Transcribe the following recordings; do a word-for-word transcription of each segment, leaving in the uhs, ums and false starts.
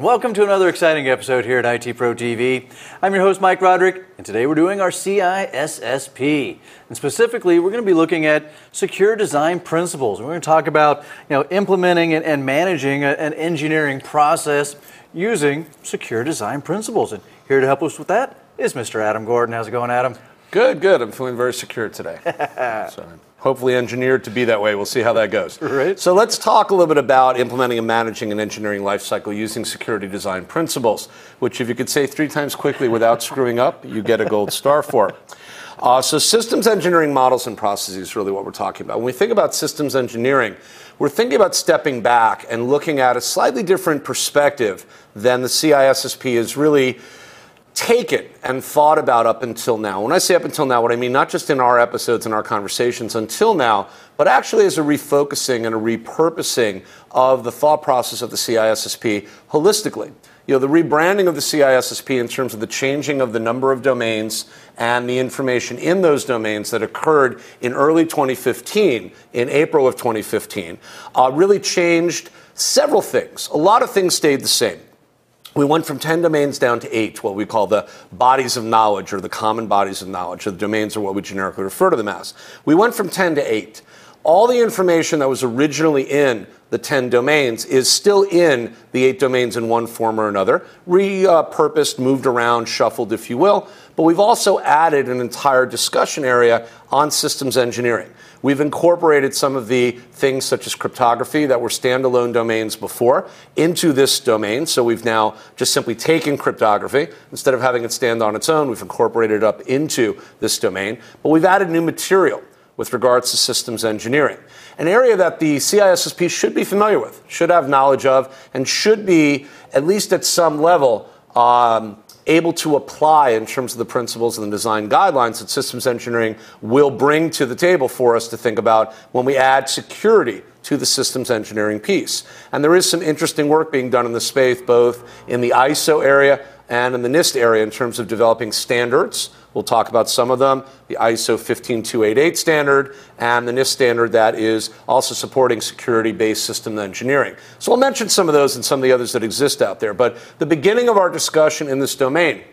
and welcome to another exciting episode here at I T Pro T V. I'm your host, Mike Roderick, and today we're doing our C I S S P. And specifically, we're going to be looking at secure design principles. And we're going to talk about you know, implementing and, and managing a, an engineering process using secure design principles. And here to help us with that is Mister Adam Gordon. How's it going, Adam? Good, good. I'm feeling very secure today. So hopefully engineered to be that way. We'll see how that goes. Right. So let's talk a little bit about implementing and managing an engineering lifecycle using security design principles, which if you could say three times quickly without screwing up, you get a gold star for. Uh, so systems engineering models and processes is really what we're talking about. When we think about systems engineering, we're thinking about stepping back and looking at a slightly different perspective than the C I S S P is really taken and thought about up until now. When I say up until now, what I mean not just in our episodes and our conversations until now, but actually as a refocusing and a repurposing of the thought process of the C I S S P holistically. You know, the rebranding of the C I S S P in terms of the changing of the number of domains and the information in those domains that occurred in early twenty fifteen, in April of twenty fifteen, uh, really changed several things. A lot of things stayed the same. We went from ten domains down to eight, what we call the bodies of knowledge or the common bodies of knowledge. The domains are what we generically refer to them as. We went from ten to eight. All the information that was originally in the ten domains is still in the eight domains in one form or another, repurposed, moved around, shuffled, if you will. But we've also added an entire discussion area on systems engineering. We've incorporated some of the things such as cryptography that were standalone domains before into this domain. So we've now just simply taken cryptography. Instead of having it stand on its own, we've incorporated it up into this domain. But we've added new material with regards to systems engineering, an area that the C I S S P should be familiar with, should have knowledge of, and should be, at least at some level, um, able to apply in terms of the principles and the design guidelines that systems engineering will bring to the table for us to think about when we add security to the systems engineering piece. And there is some interesting work being done in the space, both in the I S O area and in the NIST area in terms of developing standards. We'll talk about some of them, the I S O fifteen two eighty-eight standard and the NIST standard that is also supporting security-based system engineering. So I'll mention some of those and some of the others that exist out there. But the beginning of our discussion in this domain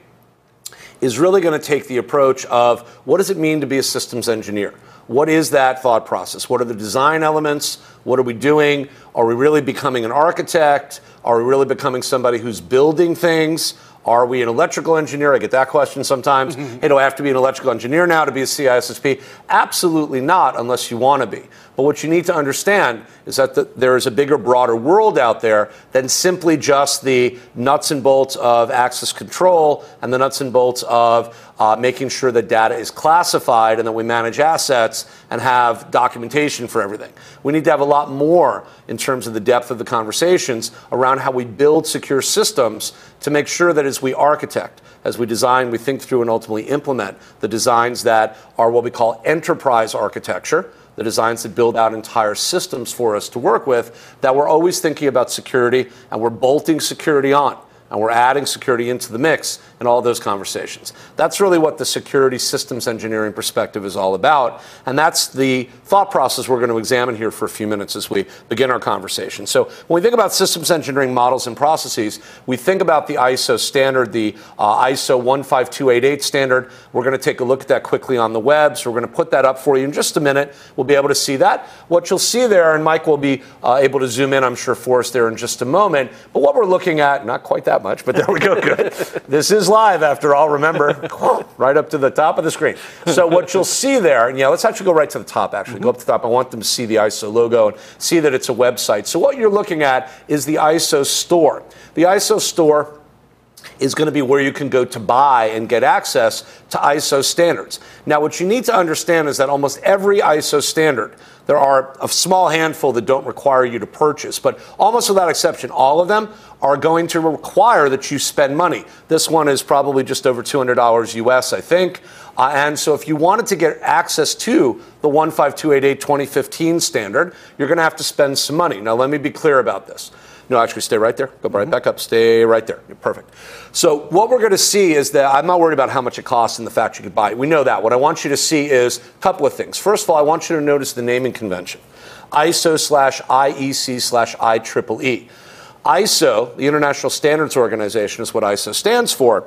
is really going to take the approach of what does it mean to be a systems engineer? What is that thought process? What are the design elements? What are we doing? Are we really becoming an architect? Are we really becoming somebody who's building things? Are we an electrical engineer? I get that question sometimes. Mm-hmm. Hey, do I have to be an electrical engineer now to be a C I S S P? Absolutely not, unless you want to be. But what you need to understand is that the, there is a bigger, broader world out there than simply just the nuts and bolts of access control and the nuts and bolts of uh, making sure that data is classified and that we manage assets and have documentation for everything. We need to have a lot more in terms of the depth of the conversations around how we build secure systems to make sure that as we architect, as we design, we think through and ultimately implement the designs that are what we call enterprise architecture, the designs that build out entire systems for us to work with, that we're always thinking about security and we're bolting security on. And we're adding security into the mix in all those conversations. That's really what the security systems engineering perspective is all about. And that's the thought process we're going to examine here for a few minutes as we begin our conversation. So when we think about systems engineering models and processes, we think about the I S O standard, the uh, I S O one five two eight eight standard. We're going to take a look at that quickly on the web. So we're going to put that up for you in just a minute. We'll be able to see that. What you'll see there, and Mike will be uh, able to zoom in, I'm sure, for us there in just a moment. But what we're looking at, not quite that much, but there we go, good. This is live after all, remember, right up to the top of the screen. So what you'll see there, and yeah, let's actually go right to the top, actually. Mm-hmm. Go up to the top. I want them to see the I S O logo and see that it's a website. So what you're looking at is the I S O store. The I S O store is going to be where you can go to buy and get access to I S O standards. Now, what you need to understand is that almost every I S O standard, there are a small handful that don't require you to purchase, but almost without exception, all of them are going to require that you spend money. This one is probably just over two hundred dollars U S, I think. Uh, and so if you wanted to get access to the one five two eight eight twenty fifteen standard, you're going to have to spend some money. Now, let me be clear about this. No, actually, stay right there. Go right mm-hmm. back up. Stay right there. Perfect. So what we're going to see is that I'm not worried about how much it costs and the fact you could buy it. We know that. What I want you to see is a couple of things. First of all, I want you to notice the naming convention. I S O slash I E C slash I triple E. I S O, the International Standards Organization is what I S O stands for,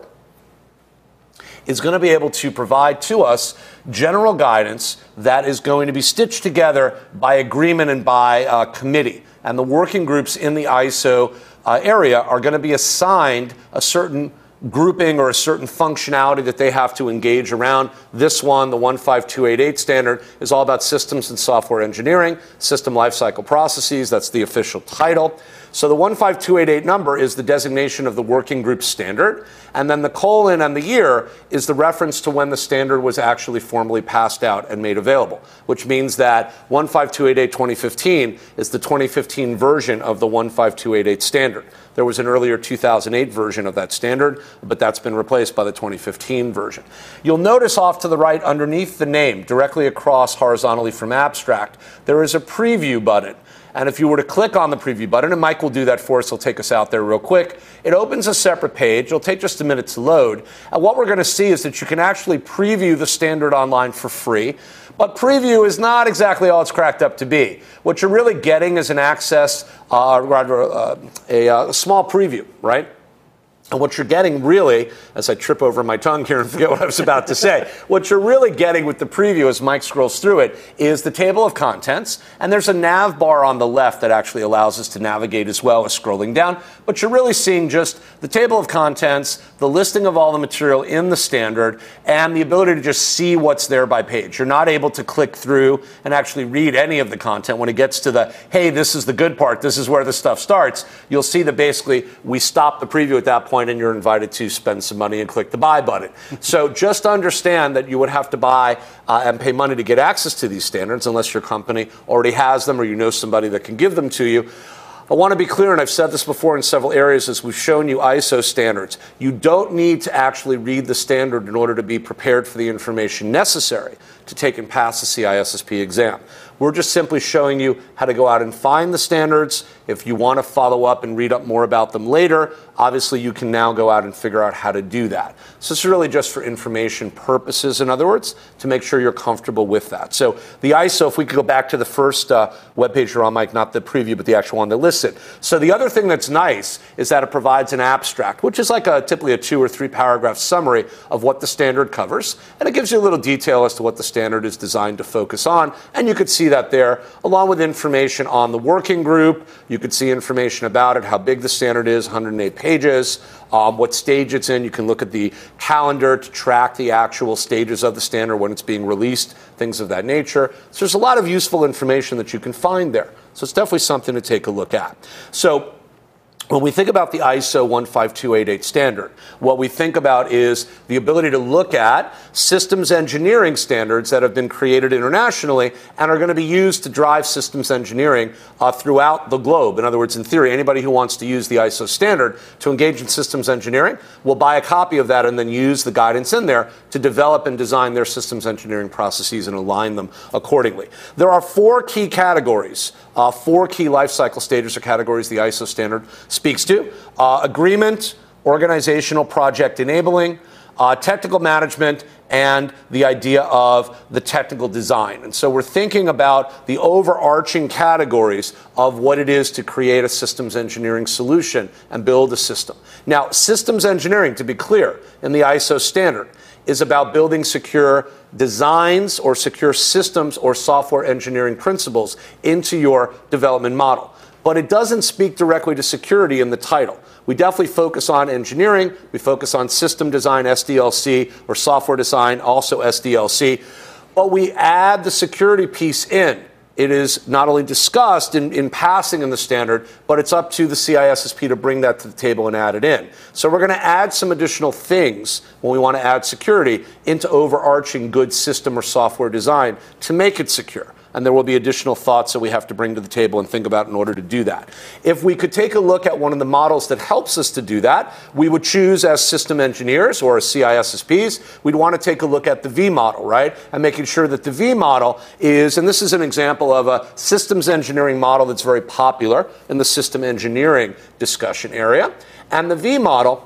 is going to be able to provide to us general guidance that is going to be stitched together by agreement and by uh, committee. And the working groups in the I S O uh, area are going to be assigned a certain grouping or a certain functionality that they have to engage around. This one, the one five two eight eight standard, is all about systems and software engineering, system lifecycle processes. That's the official title. So the one five two eight eight number is the designation of the working group standard, and then the colon and the year is the reference to when the standard was actually formally passed out and made available, which means that one five two eight eight twenty fifteen is the twenty fifteen version of the one five two eight eight standard. There was an earlier two thousand eight version of that standard, but that's been replaced by the twenty fifteen version. You'll notice off to the right underneath the name, directly across horizontally from abstract, there is a preview button. And if you were to click on the preview button, and Mike will do that for us, he'll take us out there real quick, it opens a separate page. It'll take just a minute to load. And what we're going to see is that you can actually preview the standard online for free. But preview is not exactly all it's cracked up to be. What you're really getting is an access, uh, rather uh, a, a small preview, right? And what you're getting really, as I trip over my tongue here and forget what I was about to say, what you're really getting with the preview as Mike scrolls through it is the table of contents. And there's a nav bar on the left that actually allows us to navigate as well as scrolling down. But you're really seeing just the table of contents, the listing of all the material in the standard, and the ability to just see what's there by page. You're not able to click through and actually read any of the content. When it gets to the, hey, this is the good part, this is where the stuff starts, you'll see that basically we stop the preview at that point and you're invited to spend some money and click the buy button. So just understand that you would have to buy uh, and pay money to get access to these standards unless your company already has them or you know somebody that can give them to you. I want to be clear, and I've said this before in several areas as we've shown you I S O standards. You don't need to actually read the standard in order to be prepared for the information necessary to take and pass the C I S S P exam. We're just simply showing you how to go out and find the standards. If you want to follow up and read up more about them later, obviously you can now go out and figure out how to do that. So it's really just for information purposes, in other words, to make sure you're comfortable with that. So the I S O, if we could go back to the first uh, webpage you're on, Mike, not the preview, but the actual one that lists it. So the other thing that's nice is that it provides an abstract, which is like a typically a two or three paragraph summary of what the standard covers. And it gives you a little detail as to what the standard is designed to focus on. And you could see that there, along with information on the working group. You could see information about it, how big the standard is, one hundred eight pages, um, what stage it's in. You can look at the calendar to track the actual stages of the standard when it's being released, things of that nature. So there's a lot of useful information that you can find there. So it's definitely something to take a look at. So when we think about the I S O one five two eight eight standard, what we think about is the ability to look at systems engineering standards that have been created internationally and are going to be used to drive systems engineering uh, throughout the globe. In other words, in theory, anybody who wants to use the I S O standard to engage in systems engineering will buy a copy of that and then use the guidance in there to develop and design their systems engineering processes and align them accordingly. There are four key categories, uh, four key life cycle stages or categories the I S O standard speaks to. Uh, agreement, organizational project enabling, uh, technical management, and the idea of the technical design. And so we're thinking about the overarching categories of what it is to create a systems engineering solution and build a system. Now, systems engineering, to be clear, in the I S O standard, is about building secure designs or secure systems or software engineering principles into your development model. But it doesn't speak directly to security in the title. We definitely focus on engineering. We focus on system design, S D L C, or software design, also S D L C. But we add the security piece in. It is not only discussed in, in passing in the standard, but it's up to the C I S S P to bring that to the table and add it in. So we're going to add some additional things when we want to add security into overarching good system or software design to make it secure. And there will be additional thoughts that we have to bring to the table and think about in order to do that. If we could take a look at one of the models that helps us to do that, we would choose as system engineers or as C I S S Ps, we'd want to take a look at the V model, right? And making sure that the V model is, and this is an example of a systems engineering model that's very popular in the system engineering discussion area. And the V model,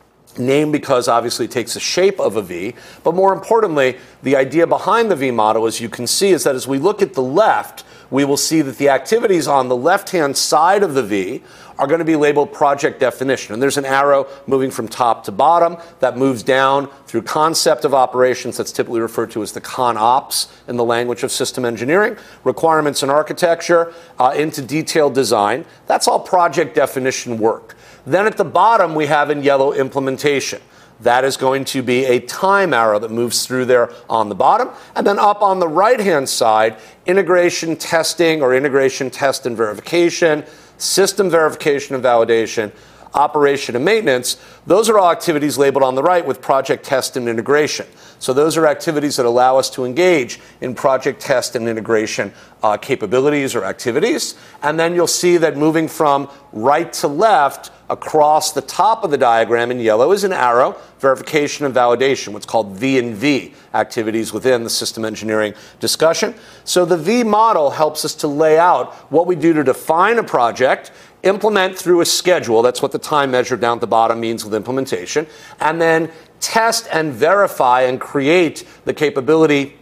named because obviously it takes the shape of a V, but more importantly, the idea behind the V model, as you can see, is that as we look at the left, we will see that the activities on the left-hand side of the V are going to be labeled project definition. And there's an arrow moving from top to bottom that moves down through concept of operations that's typically referred to as the ConOps in the language of system engineering, requirements and architecture, uh, into detailed design. That's all project definition work. Then at the bottom, we have in yellow implementation. That is going to be a time arrow that moves through there on the bottom. And then up on the right-hand side, integration testing or integration test and verification, system verification and validation, operation and maintenance. Those are all activities labeled on the right with project test and integration. So those are activities that allow us to engage in project test and integration uh, capabilities or activities. And then you'll see that moving from right to left across the top of the diagram in yellow is an arrow, verification and validation, what's called V and V activities within the system engineering discussion. So the V model helps us to lay out what we do to define a project, implement through a schedule, that's what the time measure down at the bottom means with implementation, and then test and verify and create the capability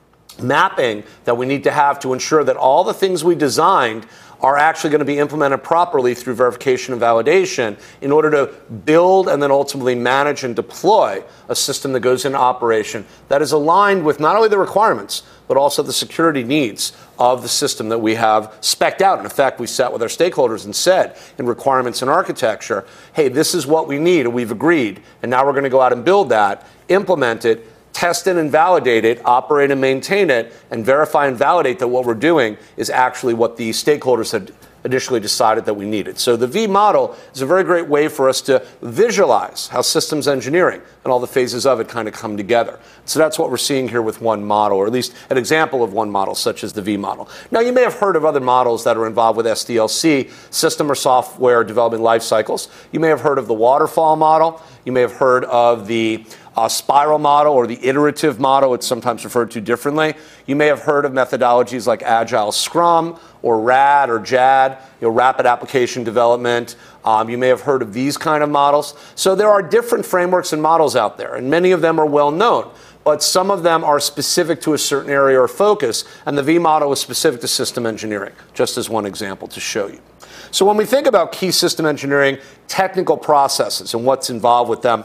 mapping that we need to have to ensure that all the things we designed are actually going to be implemented properly through verification and validation in order to build and then ultimately manage and deploy a system that goes into operation that is aligned with not only the requirements, but also the security needs of the system that we have spec'd out. In fact, we sat with our stakeholders and said in requirements and architecture, hey, this is what we need, and we've agreed, and now we're going to go out and build that, implement it, test it and validate it, operate and maintain it, and verify and validate that what we're doing is actually what the stakeholders had initially decided that we needed. So the V model is a very great way for us to visualize how systems engineering and all the phases of it kind of come together. So that's what we're seeing here with one model, or at least an example of one model, such as the V model. Now, you may have heard of other models that are involved with S D L C, system or software development life cycles. You may have heard of the waterfall model. You may have heard of the Uh, spiral model or the iterative model. It's sometimes referred to differently. You may have heard of methodologies like Agile Scrum or RAD or JAD, you know, Rapid Application Development. Um, you may have heard of these kind of models. So there are different frameworks and models out there, and many of them are well known. But some of them are specific to a certain area or focus, and the V model is specific to system engineering, just as one example to show you. So when we think about key system engineering technical processes and what's involved with them,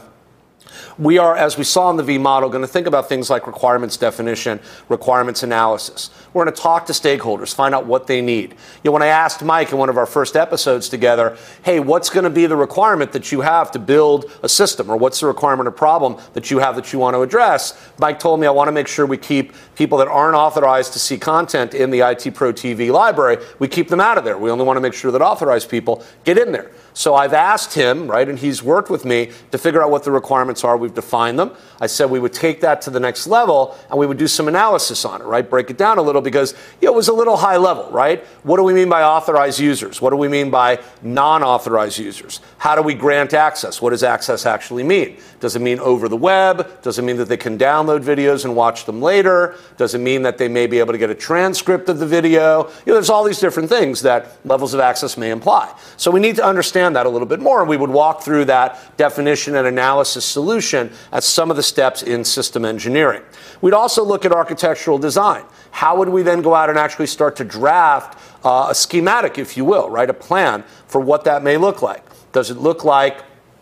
we are, as we saw in the V model, going to think about things like requirements definition, requirements analysis. We're going to talk to stakeholders, find out what they need. You know, when I asked Mike in one of our first episodes together, hey, what's going to be the requirement that you have to build a system, or what's the requirement or problem that you have that you want to address? Mike told me, I want to make sure we keep people that aren't authorized to see content in the I T Pro T V library, we keep them out of there. We only want to make sure that authorized people get in there. So I've asked him, right, and he's worked with me to figure out what the requirements are. We've defined them. I said we would take that to the next level and we would do some analysis on it, right? Break it down a little because, you know, it was a little high level, right? What do we mean by authorized users? What do we mean by non-authorized users? How do we grant access? What does access actually mean? Does it mean over the web? Does it mean that they can download videos and watch them later? Does it mean that they may be able to get a transcript of the video? You know, there's all these different things that levels of access may imply. So we need to understand that a little bit more, and we would walk through that definition and analysis solution as some of the steps in system engineering. We'd also look at architectural design. How would we then go out and actually start to draft uh, a schematic, if you will, right, a plan for what that may look like? Does it look like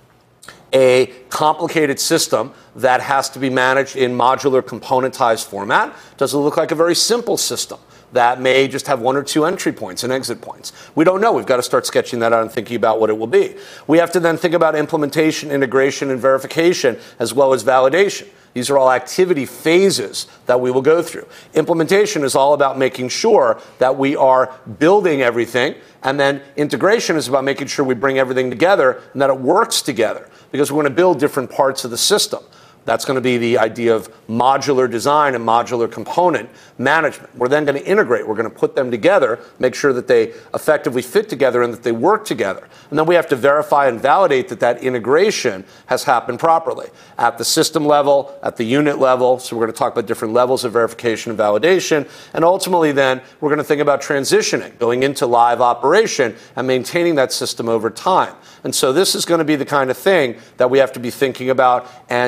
a complicated system that has to be managed in modular componentized format? Does it look like a very simple system that may just have one or two entry points and exit points? We don't know. We've got to start sketching that out and thinking about what it will be. We have to then think about implementation, integration, and verification, as well as validation. These are all activity phases that we will go through. Implementation is all about making sure that we are building everything, and then integration is about making sure we bring everything together and that it works together, because we're going to build different parts of the system. That's going to be the idea of modular design and modular component management. We're then going to integrate. We're going to put them together, make sure that they effectively fit together and that they work together. And then we have to verify and validate that that integration has happened properly at the system level, at the unit level. So we're going to talk about different levels of verification and validation. And ultimately then, we're going to think about transitioning, going into live operation and maintaining that system over time. And so this is going to be the kind of thing that we have to be thinking about and deciding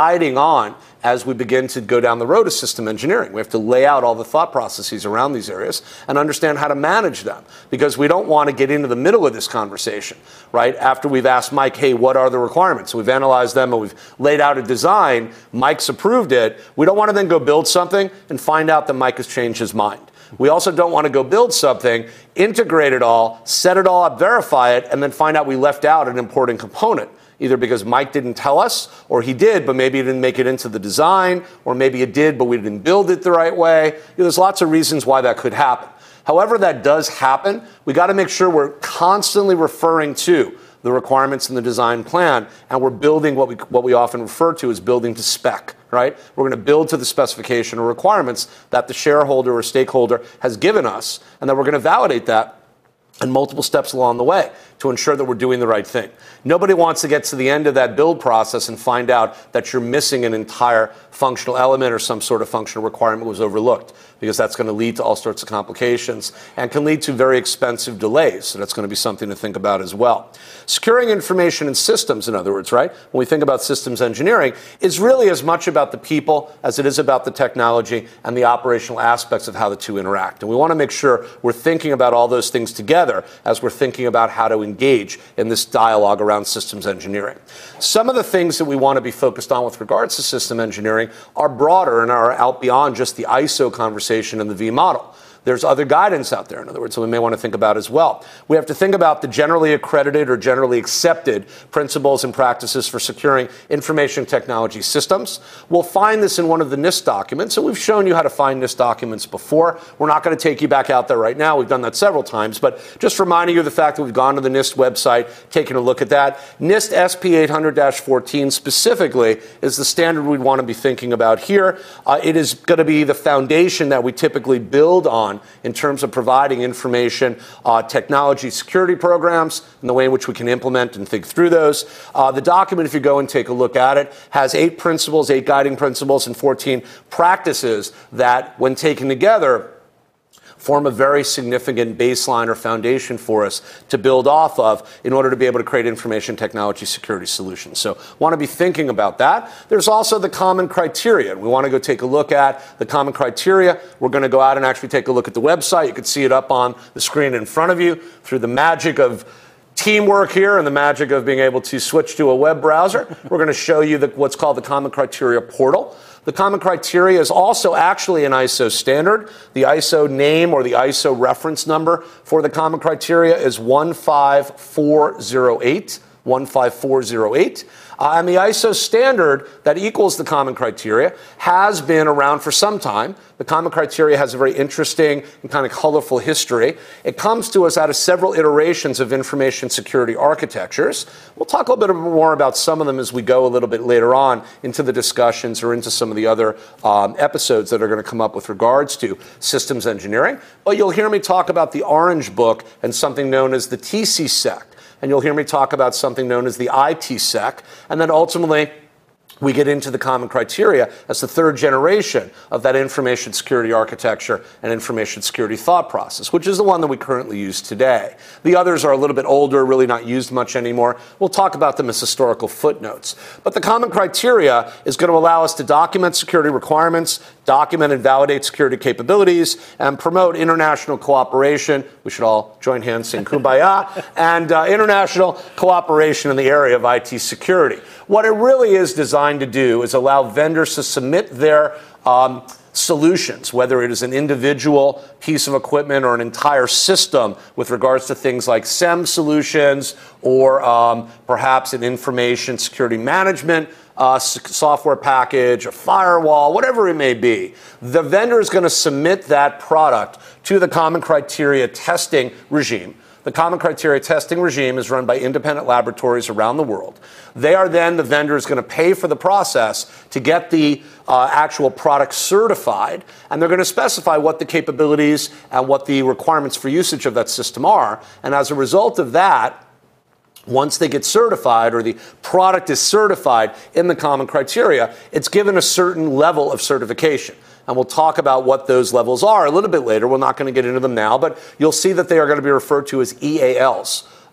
guiding on as we begin to go down the road of system engineering. We have to lay out all the thought processes around these areas and understand how to manage them, because we don't want to get into the middle of this conversation, right? After we've asked Mike, hey, what are the requirements? We've analyzed them and we've laid out a design. Mike's approved it. We don't want to then go build something and find out that Mike has changed his mind. We also don't want to go build something, integrate it all, set it all up, verify it, and then find out we left out an important component, either because Mike didn't tell us, or he did, but maybe he didn't make it into the design, or maybe it did, but we didn't build it the right way. You know, there's lots of reasons why that could happen. However that does happen, we got to make sure we're constantly referring to the requirements in the design plan, and we're building what we what we often refer to as building to spec, right? We're going to build to the specification or requirements that the shareholder or stakeholder has given us, and then we're going to validate that in multiple steps along the way to ensure that we're doing the right thing. Nobody wants to get to the end of that build process and find out that you're missing an entire functional element or some sort of functional requirement was overlooked, because that's going to lead to all sorts of complications and can lead to very expensive delays. So that's going to be something to think about as well. Securing information and systems, in other words, right? When we think about systems engineering, is really as much about the people as it is about the technology and the operational aspects of how the two interact. And we want to make sure we're thinking about all those things together as we're thinking about how to engage in this dialogue around systems engineering. Some of the things that we want to be focused on with regards to system engineering are broader and are out beyond just the I S O conversation and the V model. There's other guidance out there, in other words, that we may want to think about as well. We have to think about the generally accredited or generally accepted principles and practices for securing information technology systems. We'll find this in one of the NIST documents, and we've shown you how to find NIST documents before. We're not going to take you back out there right now. We've done that several times, but just reminding you of the fact that we've gone to the NIST website, taken a look at that. NIST S P eight hundred dash fourteen specifically is the standard we'd want to be thinking about here. Uh, it is going to be the foundation that we typically build on in terms of providing information uh, technology security programs and the way in which we can implement and think through those. Uh, the document, if you go and take a look at it, has eight principles, eight guiding principles, and fourteen practices that, when taken together, form a very significant baseline or foundation for us to build off of in order to be able to create information technology security solutions. So want to be thinking about that. There's also the common criteria. We want to go take a look at the common criteria. We're going to go out and actually take a look at the website. You can see it up on the screen in front of you. Through the magic of teamwork here and the magic of being able to switch to a web browser, we're going to show you the, what's called the Common Criteria Portal. The Common Criteria is also actually an I S O standard. The I S O name or the I S O reference number for the Common Criteria is one five four zero eight. one five four zero eight. Uh, and the I S O standard that equals the Common Criteria has been around for some time. The Common Criteria has a very interesting and kind of colorful history. It comes to us out of several iterations of information security architectures. We'll talk a little bit more about some of them as we go a little bit later on into the discussions or into some of the other um, episodes that are going to come up with regards to systems engineering. But you'll hear me talk about the Orange Book and something known as the T C S E C. And you'll hear me talk about something known as the I T S E C. And then ultimately, we get into the Common Criteria as the third generation of that information security architecture and information security thought process, which is the one that we currently use today. The others are a little bit older, really not used much anymore. We'll talk about them as historical footnotes. But the Common Criteria is going to allow us to document security requirements, document and validate security capabilities, and promote international cooperation. We should all join hands, sing Kumbaya, and uh, international cooperation in the area of I T security. What it really is designed to do is allow vendors to submit their um, solutions, whether it is an individual piece of equipment or an entire system with regards to things like S E M solutions or um, perhaps an information security management uh, software package, a firewall, whatever it may be. The vendor is going to submit that product to the Common Criteria testing regime. The Common Criteria testing regime is run by independent laboratories around the world. They are then, the vendor is going to pay for the process to get the uh, actual product certified, and they're going to specify what the capabilities and what the requirements for usage of that system are. And as a result of that, once they get certified or the product is certified in the Common Criteria, it's given a certain level of certification. And we'll talk about what those levels are a little bit later. We're not going to get into them now, but you'll see that they are going to be referred to as E A Ls.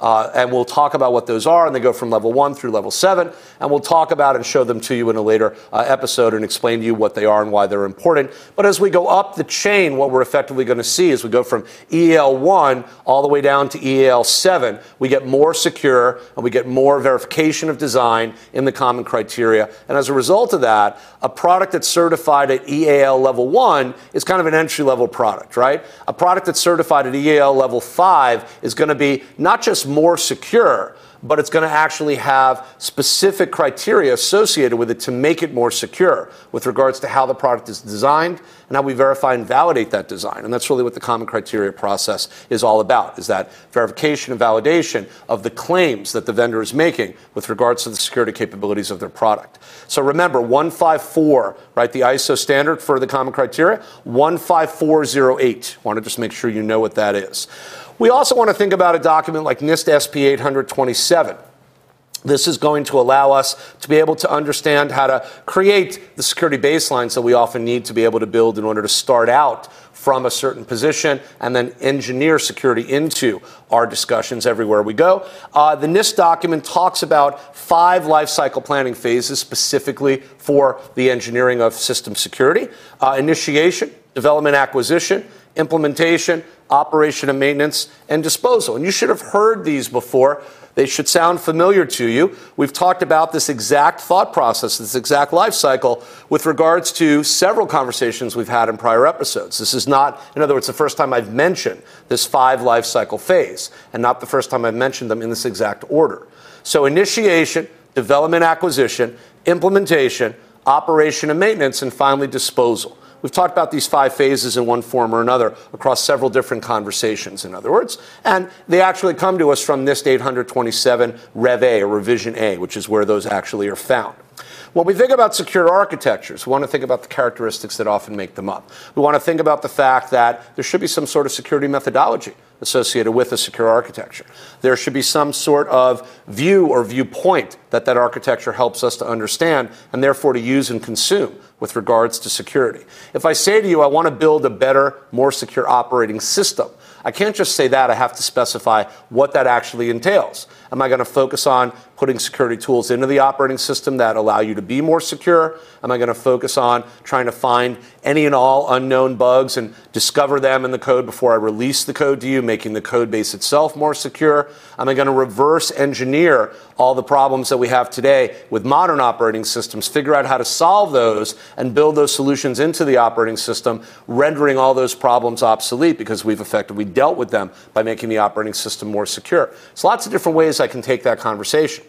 Uh, and we'll talk about what those are, and they go from level one through level seven, and we'll talk about and show them to you in a later uh, episode and explain to you what they are and why they're important. But as we go up the chain, what we're effectively going to see is we go from E A L one all the way down to E A L seven, we get more secure and we get more verification of design in the common criteria. And as a result of that, a product that's certified at E A L level one is kind of an entry-level product, right? A product that's certified at E A L level five is going to be not just more secure, but it's going to actually have specific criteria associated with it to make it more secure with regards to how the product is designed and how we verify and validate that design. And that's really what the common criteria process is all about, is that verification and validation of the claims that the vendor is making with regards to the security capabilities of their product. So remember, one five four, right, the I S O standard for the common criteria, one five four zero eight. I want to just make sure you know what that is. We also want to think about a document like NIST S P eight twenty-seven. This is going to allow us to be able to understand how to create the security baselines that we often need to be able to build in order to start out from a certain position and then engineer security into our discussions everywhere we go. Uh, the NIST document talks about five lifecycle planning phases specifically for the engineering of system security. Uh, initiation, development, acquisition, implementation, operation and maintenance, and disposal. And you should have heard these before. They should sound familiar to you. We've talked about this exact thought process, this exact life cycle, with regards to several conversations we've had in prior episodes. This is not, in other words, the first time I've mentioned this five life cycle phase, and not the first time I've mentioned them in this exact order. So initiation, development, acquisition, implementation, operation and maintenance, and finally disposal. We've talked about these five phases in one form or another across several different conversations, in other words, and they actually come to us from NIST eight twenty-seven Rev A, or Revision A, which is where those actually are found. When we think about secure architectures, we want to think about the characteristics that often make them up. We want to think about the fact that there should be some sort of security methodology associated with a secure architecture. There should be some sort of view or viewpoint that that architecture helps us to understand and therefore to use and consume with regards to security. If I say to you, I want to build a better, more secure operating system, I can't just say that. I have to specify what that actually entails. Am I going to focus on putting security tools into the operating system that allow you to be more secure? Am I going to focus on trying to find any and all unknown bugs and discover them in the code before I release the code to you, making the code base itself more secure? Am I going to reverse engineer all the problems that we have today with modern operating systems, figure out how to solve those and build those solutions into the operating system, rendering all those problems obsolete because we've effectively dealt with them by making the operating system more secure? So lots of different ways I can take that conversation.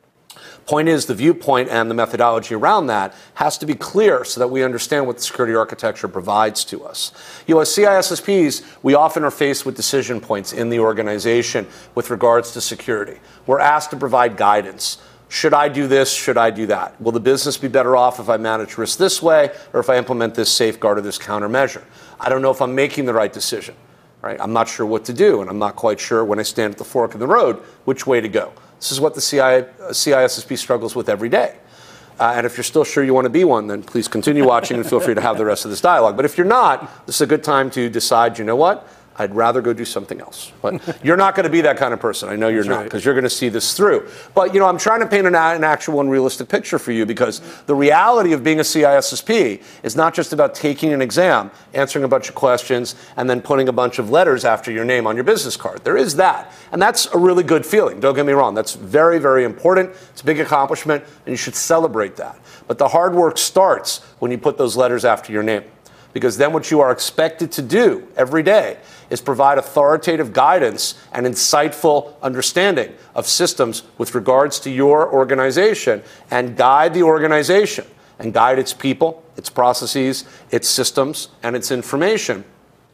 Point is, the viewpoint and the methodology around that has to be clear so that we understand what the security architecture provides to us. You know, as C I S S Ps, we often are faced with decision points in the organization with regards to security. We're asked to provide guidance. Should I do this? Should I do that? Will the business be better off if I manage risk this way or if I implement this safeguard or this countermeasure? I don't know if I'm making the right decision. Right? I'm not sure what to do, and I'm not quite sure when I stand at the fork in the road which way to go. This is what the C I, C I S S P struggles with every day. Uh, and if you're still sure you want to be one, then please continue watching and feel free to have the rest of this dialogue. But if you're not, this is a good time to decide, you know what? I'd rather go do something else. But you're not going to be that kind of person. I know you're That's not, because right. You're going to see this through. But, you know, I'm trying to paint an, an actual and realistic picture for you, because the reality of being a C I S S P is not just about taking an exam, answering a bunch of questions, and then putting a bunch of letters after your name on your business card. There is that. And that's a really good feeling. Don't get me wrong. That's very, very important. It's a big accomplishment, and you should celebrate that. But the hard work starts when you put those letters after your name. Because then what you are expected to do every day is provide authoritative guidance and insightful understanding of systems with regards to your organization, and guide the organization and guide its people, its processes, its systems, and its information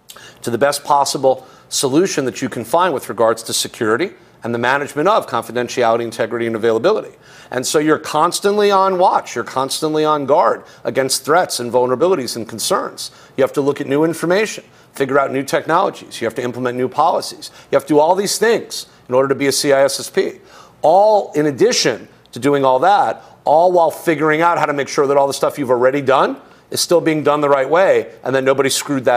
to the best possible solution that you can find with regards to security and the management of confidentiality, integrity, and availability. And so you're constantly on watch. You're constantly on guard against threats and vulnerabilities and concerns. You have to look at new information, figure out new technologies. You have to implement new policies. You have to do all these things in order to be a C I S S P. All in addition to doing all that, all while figuring out how to make sure that all the stuff you've already done is still being done the right way, and then nobody screwed that up.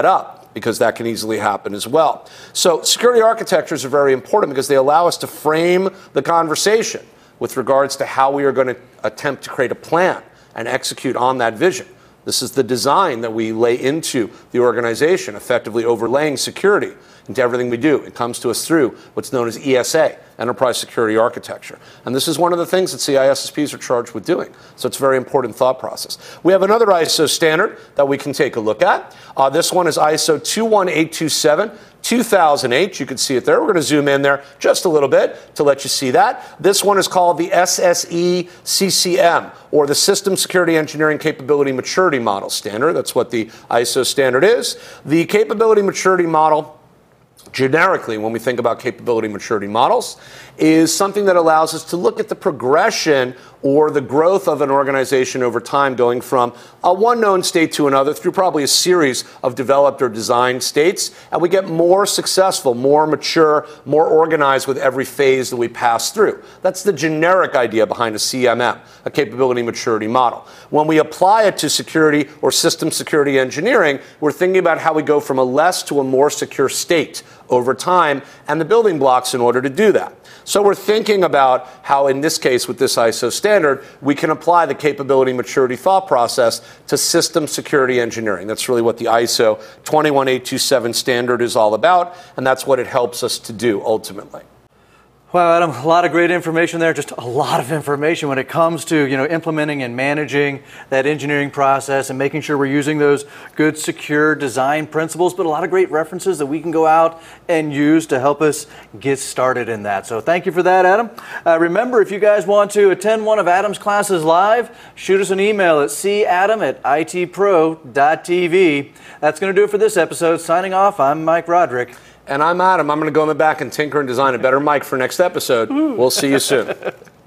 because that can easily happen as well. So security architectures are very important because they allow us to frame the conversation with regards to how we are going to attempt to create a plan and execute on that vision. This is the design that we lay into the organization, effectively overlaying security into everything we do. It comes to us through what's known as E S A, Enterprise Security Architecture. And this is one of the things that C I S S Ps are charged with doing. So it's a very important thought process. We have another I S O standard that we can take a look at. Uh, this one is I S O two one eight two seven. two thousand eight, you can see it there. We're going to zoom in there just a little bit to let you see that. This one is called the S S E C C M, or the System Security Engineering Capability Maturity Model standard. That's what the I S O standard is. The Capability Maturity Model, generically, when we think about capability maturity models, is something that allows us to look at the progression or the growth of an organization over time, going from a one known state to another through probably a series of developed or designed states, and we get more successful, more mature, more organized with every phase that we pass through. That's the generic idea behind a C M M, a capability maturity model. When we apply it to security or system security engineering, we're thinking about how we go from a less to a more secure state over time and the building blocks in order to do that. So we're thinking about how, in this case, with this I S O standard, we can apply the capability maturity thought process to system security engineering. That's really what the I S O two one eight two seven standard is all about, and that's what it helps us to do ultimately. Wow, Adam, a lot of great information there. Just a lot of information when it comes to, you know, implementing and managing that engineering process and making sure we're using those good, secure design principles, but a lot of great references that we can go out and use to help us get started in that. So thank you for that, Adam. Uh, remember, if you guys want to attend one of Adam's classes live, shoot us an email at c adam at i t pro dot t v. That's going to do it for this episode. Signing off, I'm Mike Roderick. And I'm Adam. I'm going to go in the back and tinker and design a better mic for next episode. We'll see you soon.